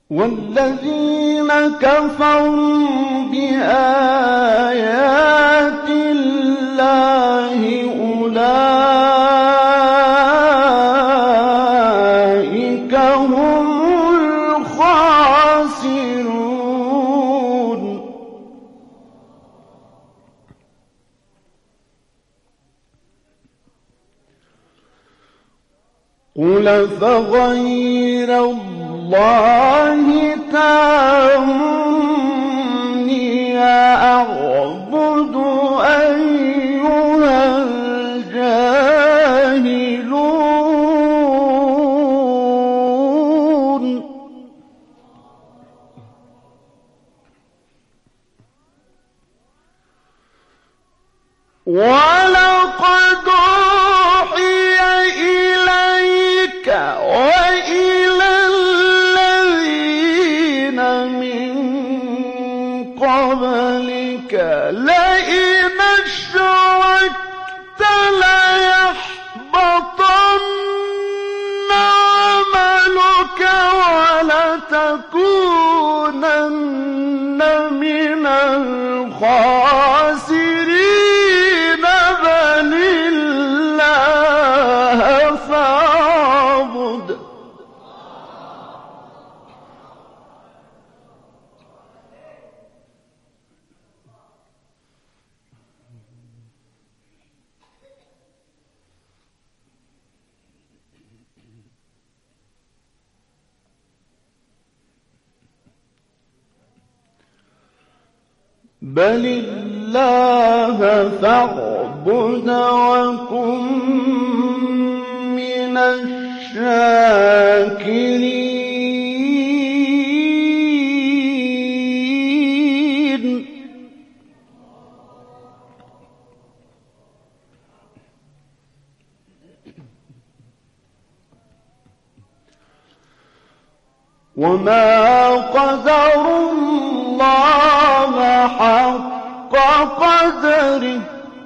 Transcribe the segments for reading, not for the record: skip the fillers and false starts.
والذين كفروا بآيات الله أولئك هم الخاسرون. قل فغير الله تأمروني أعبد أيها الجاهلون. ولقد أوحي إليك وإلى الذين من قبلك لئن أشركت ليحبطن عملك ولتكونن من الخاسرين بل الله فاعبد. بل الله فاعبد وكن من الشاكرين. وما قدروا الله حق قدره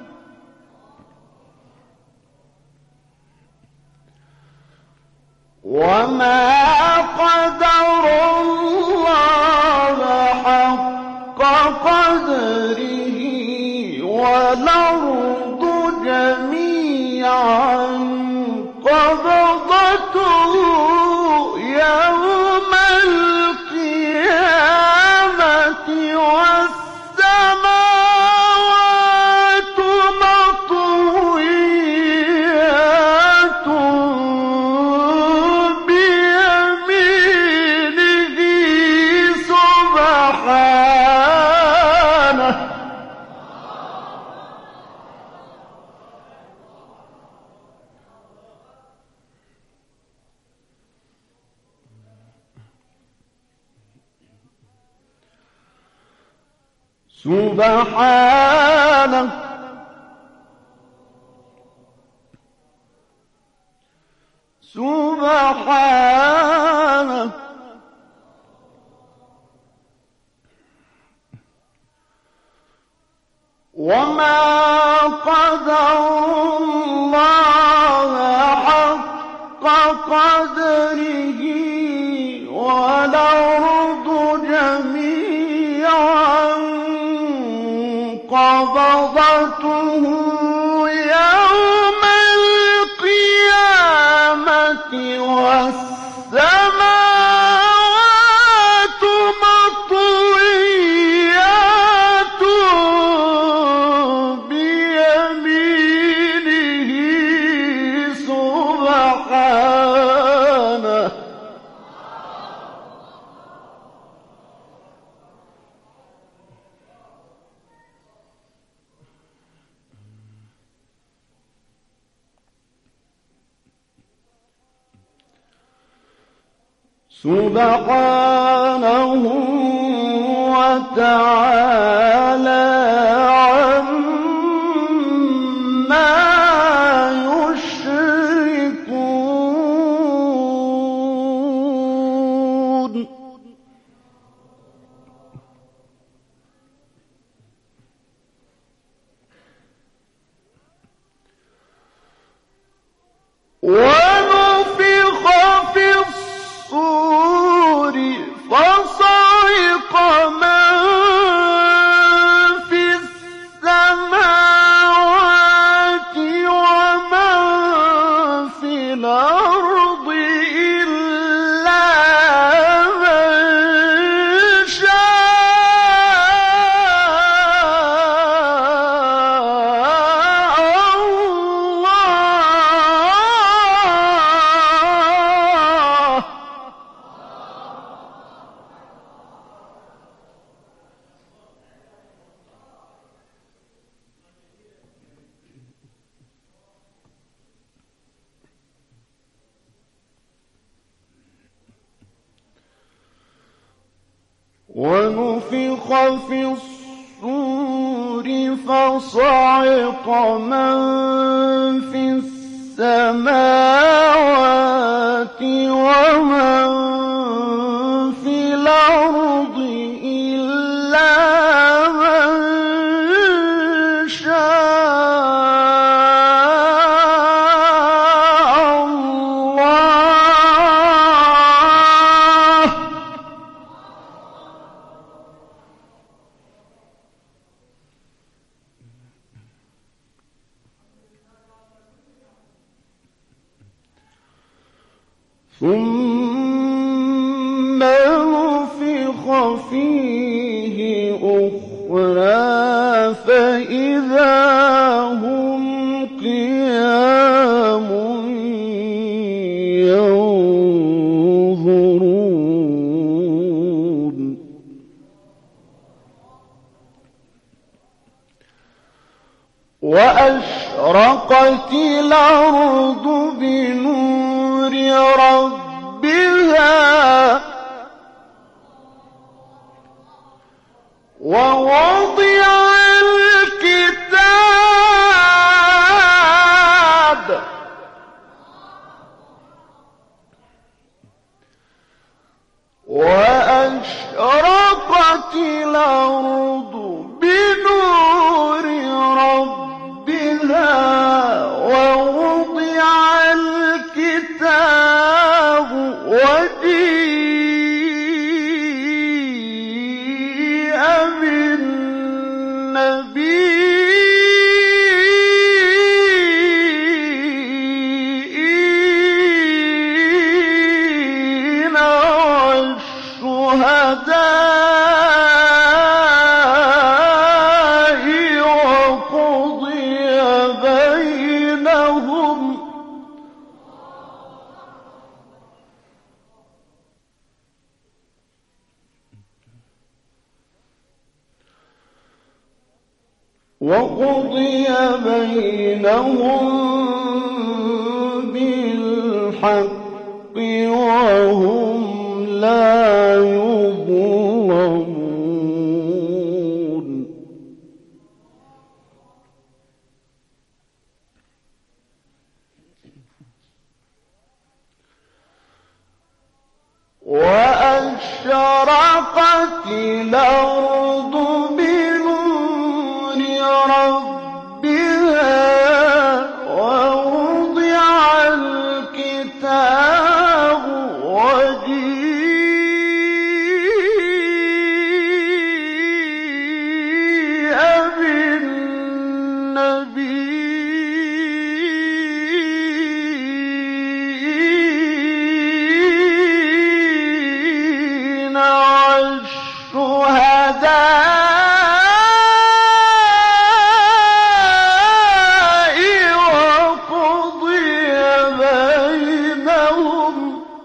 وما قدروا الله حق قدره والأرض جميعا قبضته يوم القيامة والسماوات مطويات بيمينه سبحانه. سبحانه سبحانه وما قدروا الله حق قدره والأرض جميعا قبضته يوم القيامة والسماوات مطويات بيمينه سبحانه. سبحانه وتعالى عما يشركون. ونفخ في الصور ونفخ في الصور فصعق من في السماوات ومن في الأرض إلا من شاء الله ثم نفخ فيه أخرى فإذا هم قيام ينظرون وأشرقت الأرض بنور ربها ووضع الكتاب وأشرقت الأرض بنور ربها ووضع الكتاب وجيء بالنبيين والشهداء وقضي بينهم بالحق وهم لا يظلمون وأشرقت الأرض بنور ربها ووضع الكتاب وجيء بالنبيين والشهداء وقضي بينهم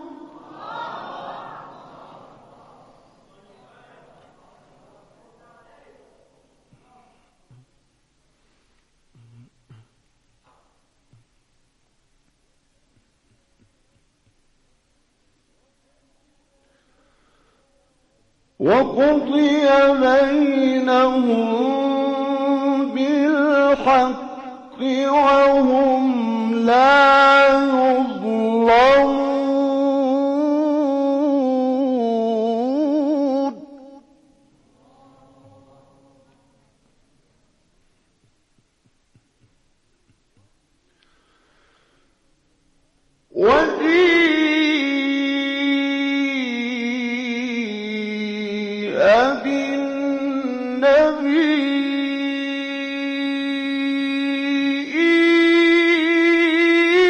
بالحق وهم لا يظلمون وجيء بالنبيين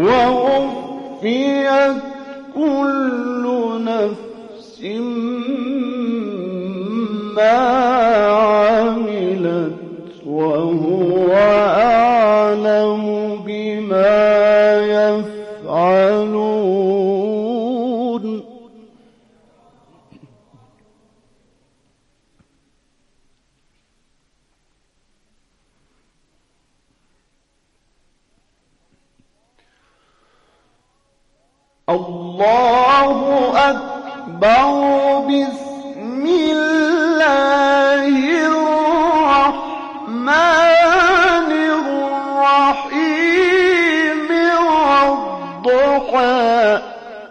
ووفيت كل نفس ما عملت وهو أعلم بما يفعلون. الله أكبر. بسم الله الرحمن الرحيم. والضحى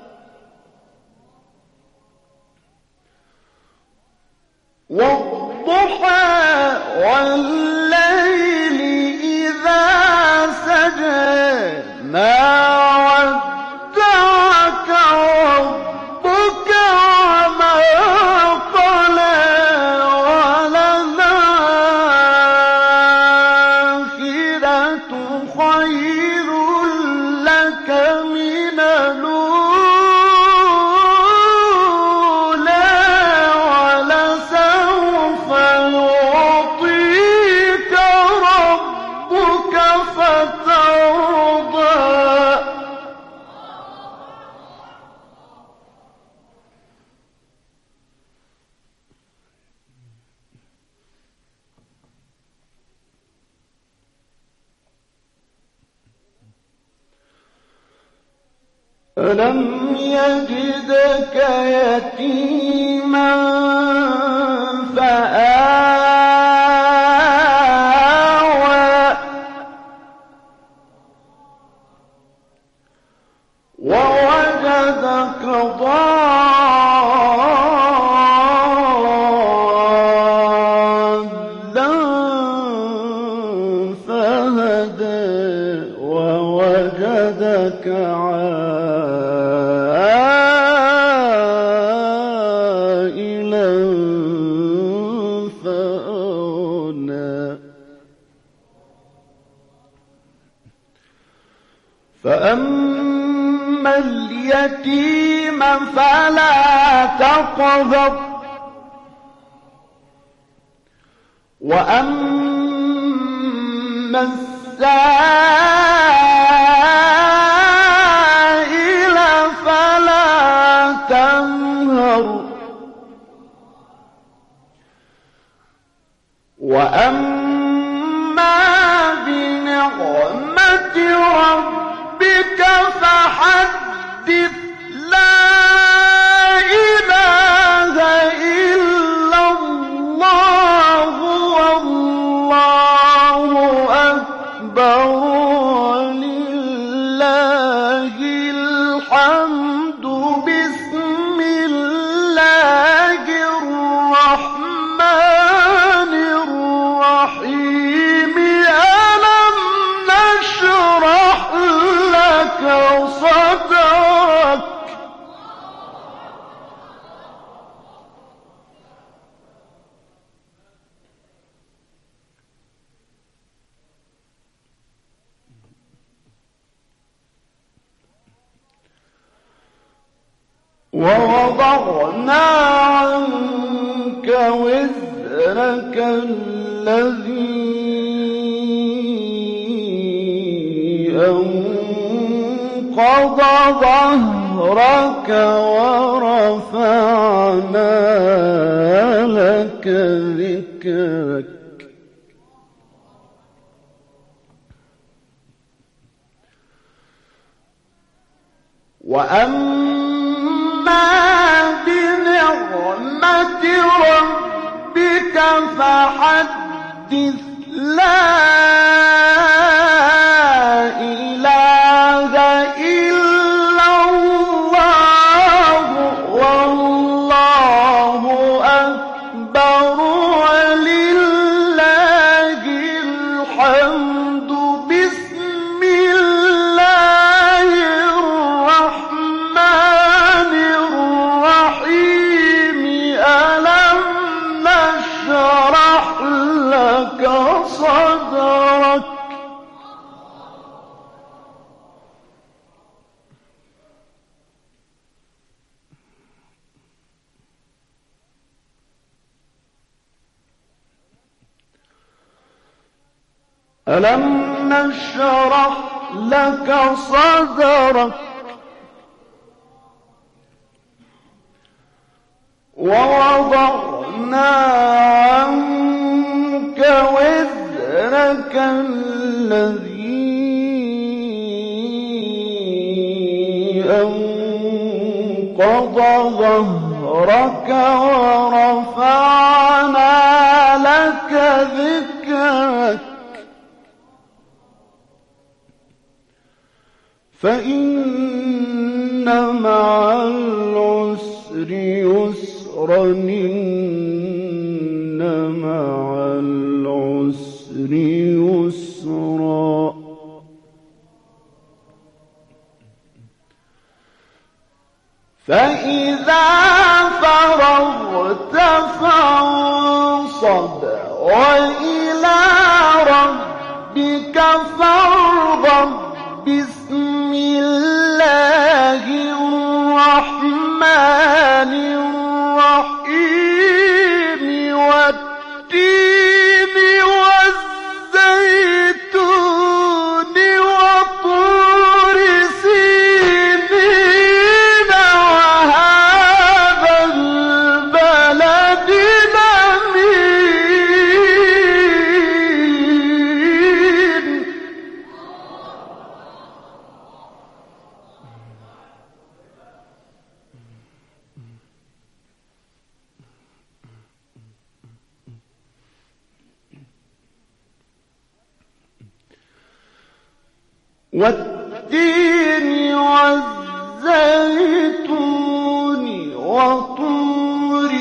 والضحى والليل إذا سجى ما ربك وما قلى وللآخرة خير لك من الأولى ولسوف يعطيك ربك فترضى. ألم يجدك يتيما فآوى ووجدك ضالا فهدى ووجدك فأما اليتيم فلا تقهر وأما السائل فلا تنهر وأما بنعمة ربك فحدث. لا إله إلا الله والله أكبر ولله الحمد. بسم الله الرحمن الرحيم. ألم نشرح لك صدرك ووضعنا عنك وزرك الذي أنقض ظهرك ورفعنا لك ذكرك. وأما بنعمة ربك فحدث. لا إله إلا الله والله أكبر ولله الحمد. بسم الله الرحمن الرحيم. ألم نشرح لك صدرك ألم نشرح لك صدرك ووضعنا عنك وزرك الذي أنقض ظهرك ورفعنا لك ذكرك فإن مع العسر يسرا إن مع العسر يسرا فإذا فرغت فانصب وإلى ربك فارغب بسم الله الرحمن الرحيم والتين والزيتون وطور سينين وهذا البلد الأمين والتين والزيتون وطور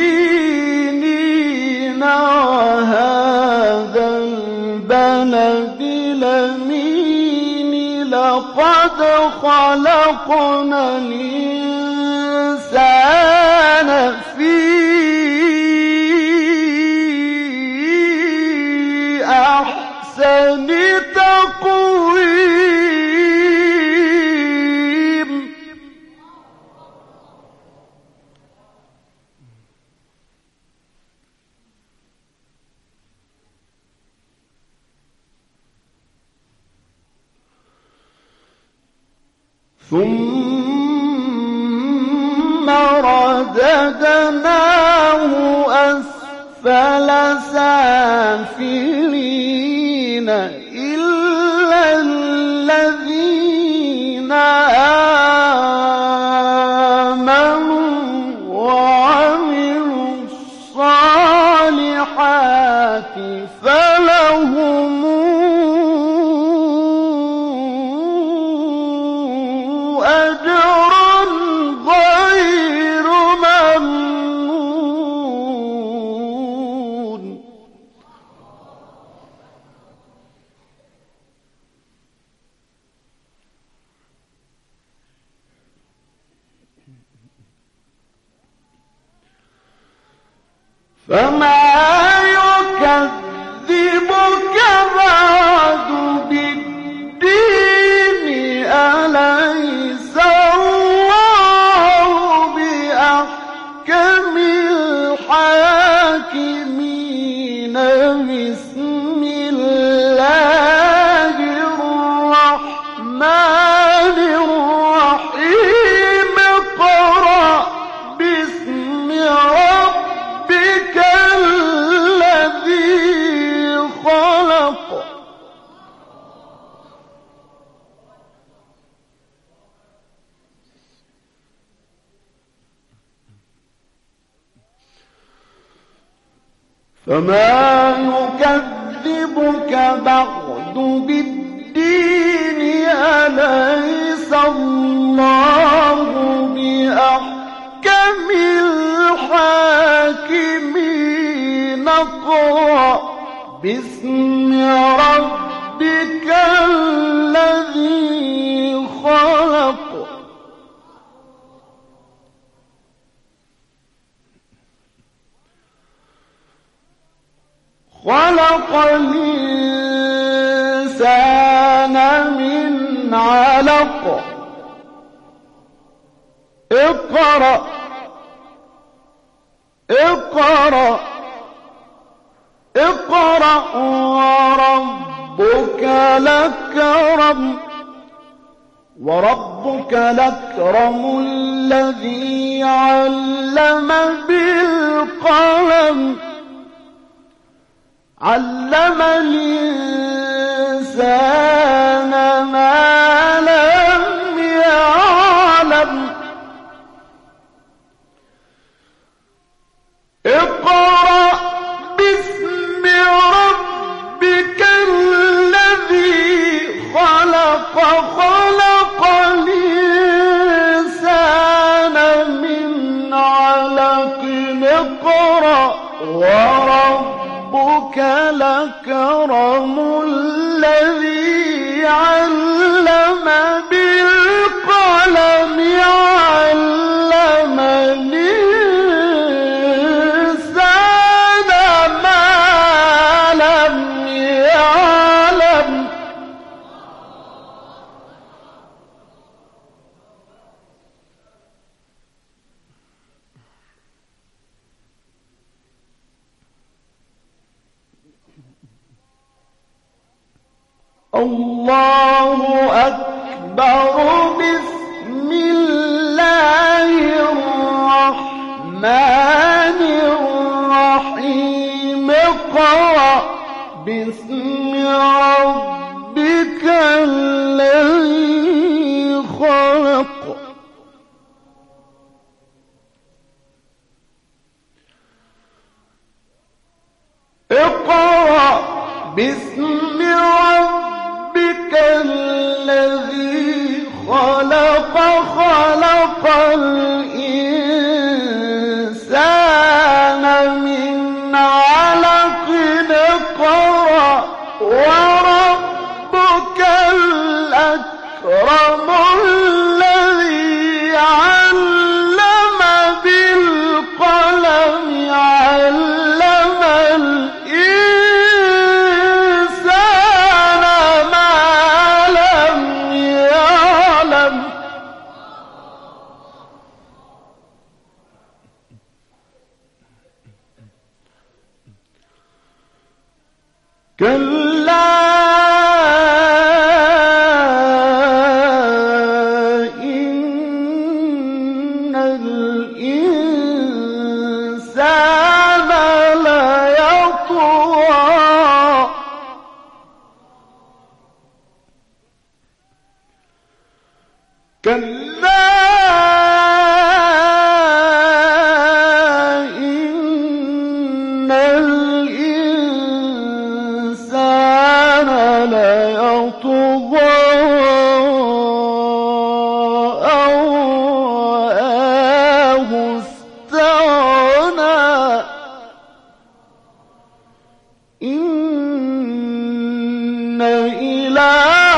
سينين وهذا البلد الأمين لقد خلقنا الإنسان في أحسن تقويم ثم رددناه أسفل سافلين إلا الذين آمنوا وعملوا الصالحات فلهم أجر غير ممنون فما يكذبك بعد بالدين أليس الله بأحكم الحاكمين بسم الله الرحمن الرحيم اقرأ باسم ربك الذي خلق فما يكذبك بعد بالدين أليس الله بأحكم الحاكمين اقرأ باسم ربك الذي خلق خلق الإنسان من علق اقرأ اقرأ اقرأ وربك وربك الأكرم الذي علم بالقلم علم الإنسان ما لم يعلم اقرأ باسم ربك الذي خلق الإنسان من علق اقرأ وربك الأكرم الذي علم بالقلم علم الإنسان ما لم يعلم الله أكبر بسم الله الرحمن الرحيم اقرأ باسم ربك الذي خلق اقرأ باسم ربك الذي خلق خلق الإنسان من علق اقرأ وربك الأكرم الذي علم بالقلم علم الإنسان ما لم يعلم كلا إن الإنسان ليطغى كلا إن الإنسان ليطغى أن رآه استغنى إن إلى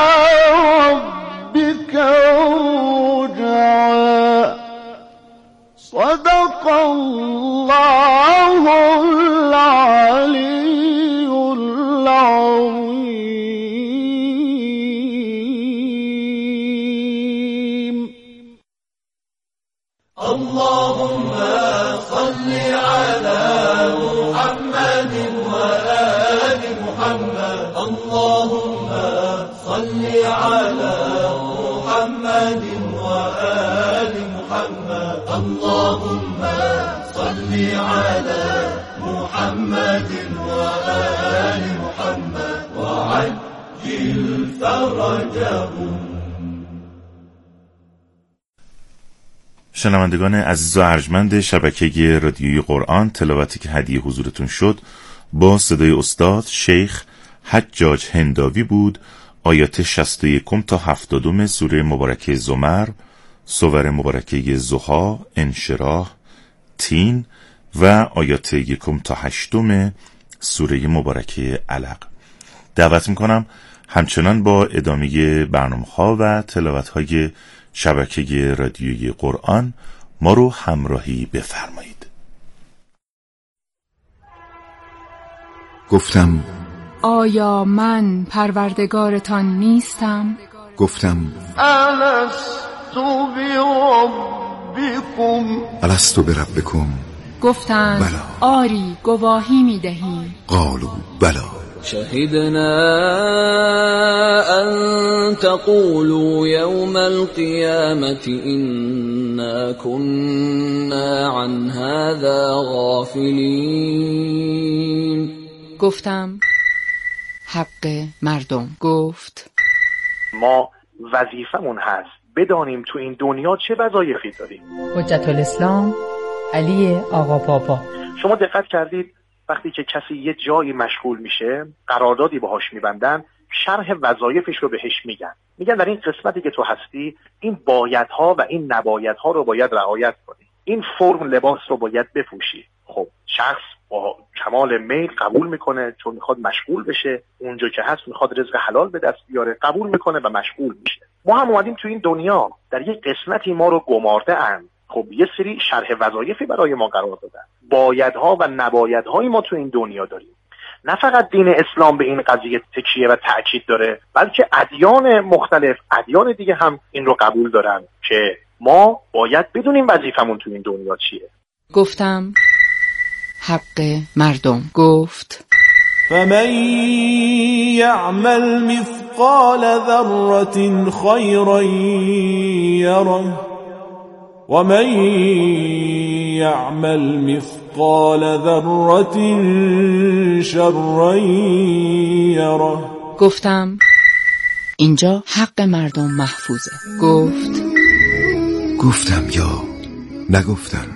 ربك الرجعى صدق الله العلي العظيم اللهم صل على محمد وآل محمد اللهم صل على محمد وآل محمد اللهم صل على محمد وآل محمد وعجل فرجهم. شنوندگان عزیز و ارجمند شبکه رادیویی قرآن، تلاوتی که هدیه حضورتون شد با صدای استاد شیخ حجاج هنداوی بود. آیات 61 تا 70 سوره مبارکه زمر، سور مبارکه ضحی، انشراح، تین و آیات 1 تا 8 سوره مبارکه علق. دعوت میکنم همچنان با ادامه برنامه‌ها و تلاوت‌های شبکه رادیویی قرآن ما رو همراهی بفرمایید. گفتم آیا من پروردگارتان نیستم؟ گفتم ألست بربكم الست بربکم گفتند بلی. آری گواهی می دهیم. قالوا بلا شهدنا أن تقولوا يوم القيامة إنا كنا عن هذا غافلین. گفتم حق مردم. گفت ما وظیفمون هست بدانیم تو این دنیا چه وظایفی داریم. حجت الاسلام علی آقا پاپا. شما دقت کردید وقتی که کسی یه جایی مشغول میشه قراردادی باهاش میبندن، شرح وظایفش رو بهش میگن در این قسمتی که تو هستی این بایدها و این نبایدها رو باید رعایت کنی، این فرم لباس رو باید بپوشی. خب شخص با کمال میل قبول میکنه چون میخواد مشغول بشه، اونجا که هست میخواد رزق حلال به دست بیاره، قبول میکنه و مشغول میشه. ما هم اومدیم تو این دنیا در یک قسمتی ما رو گمارده اند. خب یه سری شرح وظایفی برای ما قرار دادن، بایدها و نبایدهای ما تو این دنیا داریم. نه فقط دین اسلام به این قضیه تکیه و تأکید داره، بلکه ادیان مختلف، ادیان دیگه هم این رو قبول دارن که ما باید بدونیم وظیفمون تو این دنیا چیه. گفتم حق مردم. گفت فمن یعمل مثقال ذرة خیرا یره ومن یعمل مثقال ذرة شرا یره. گفتم اینجا حق مردم محفوظه. گفتم یا نگفتم.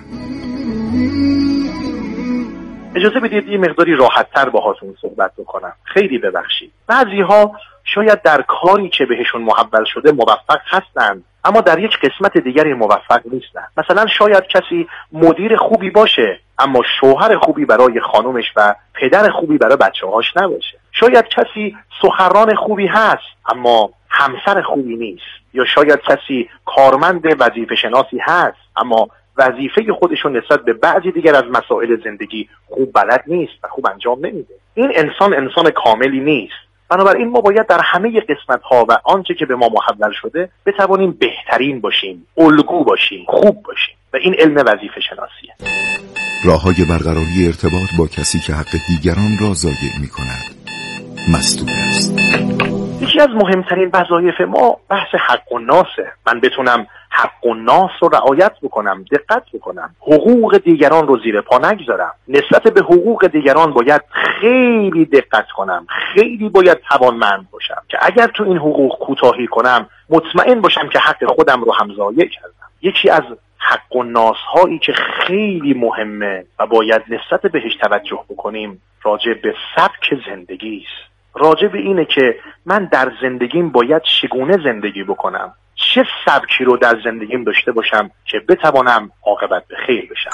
اجازه بدید یه مقداری راحت‌تر باهاتون صحبت بکنم. خیلی ببخشید. بعضی‌ها شاید در کاری که بهشون محول شده موفق هستند اما در یک قسمت دیگری موفق نیستن. مثلا شاید کسی مدیر خوبی باشه اما شوهر خوبی برای خانومش و پدر خوبی برای بچه‌هاش نباشه. شاید کسی سخنران خوبی هست اما همسر خوبی نیست. یا شاید کسی کارمند وظیفه شناسی هست اما وظیفه خودشون نسبت به بعضی دیگر از مسائل زندگی خوب بلد نیست و خوب انجام نمیده. این انسان کاملی نیست. بنابراین ما باید در همه قسمت‌ها و آنچه که به ما محول شده بتوانیم بهترین باشیم، الگو باشیم، خوب باشیم و این علم وظیفه شناسیه. راه‌های برقراری ارتباط با کسی که حق دیگران را ضایع می‌کند مستور است. یکی از مهمترین وظایف ما بحث حق الناسه. من بتونم حق الناس رو رعایت بکنم، دقت بکنم، حقوق دیگران رو زیر پا نگذارم. نسبت به حقوق دیگران باید خیلی دقت کنم، خیلی باید توانمند باشم که اگر تو این حقوق کوتاهی کنم مطمئن باشم که حق خودم رو هم ضایع کردم. یکی از حق الناس هایی که خیلی مهمه و باید نسبت بهش توجه بکنیم راجع به سبک زندگی است. راجع به اینه که من در زندگیم باید چگونه زندگی بکنم، چه سبکی رو در زندگیم داشته باشم که بتوانم عاقبت به خیر بشم.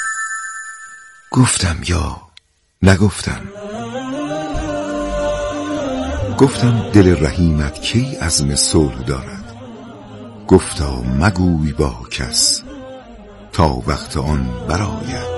گفتم یا نگفتم. گفتم دل رحیمت کی عزم صلح دارد. گفتا مگوی با کس تا وقت آن برآید.